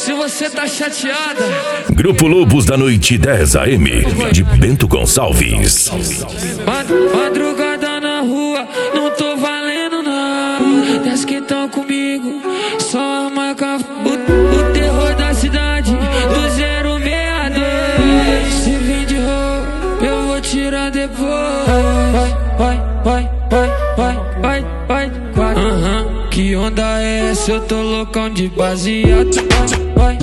Se você tá chateada, Grupo Lobos da Noite 10 AM, de Bento Gonçalves. madrugada na rua, não tô valendo não. Das que tão comigo, só a marca. O terror da cidade, do 062. Se vir de roupa, eu vou tirar depois. Vai. Que onda é essa? Eu tô loucão de baseado. Vai.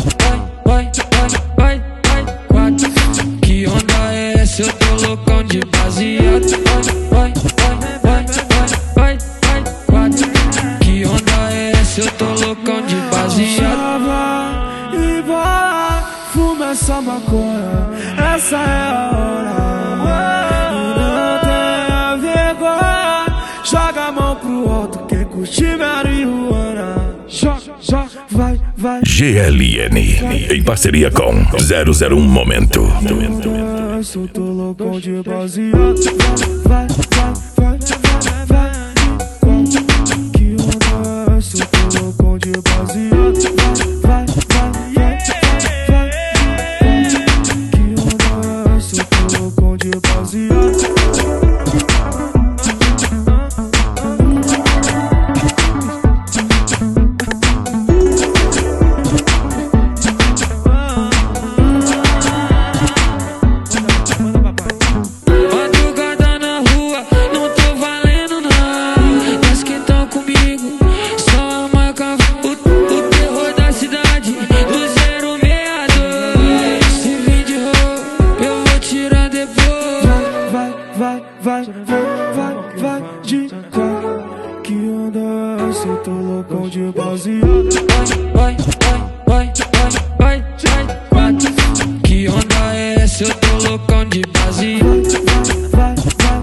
Que onda é essa? Eu tô loucão de baseado. Vai. Que onda é essa? Eu tô loucão de baseado. E bola, fuma essa maconha, essa é a hora. Não tenha vergonha, joga a mão pro alto, quem curtir marihuana. Joga, vai. GLN, em parceria com 001 Momento. Eu tô loucão de baseado. Vai. Que onda é essa? Eu tô loucão de baseado. Vai. Que onda é essa? Eu tô loucão de baseado. Vai de quatro. Que onda é essa? Eu tô loucão de baseado. Vai. Que onda é essa? Eu tô loucão de baseado. Vai.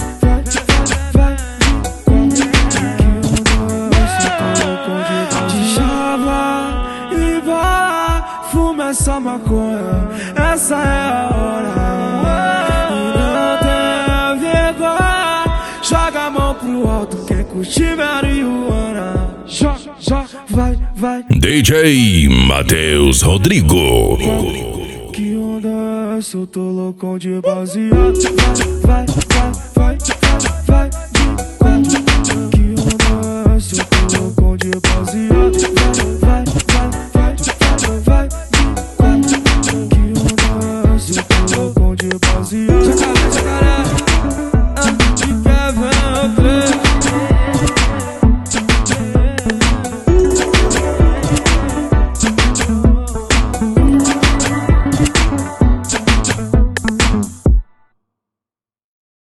Que onda é essa? Eu tô loucão de chava e bola, fuma essa maconha, essa é a hora. Joga a mão pro alto, quem curtir marihuana. Joga, vai. DJ Matheus Rodrigo. Que onda é essa? Eu tô loucão de baseado. Vai.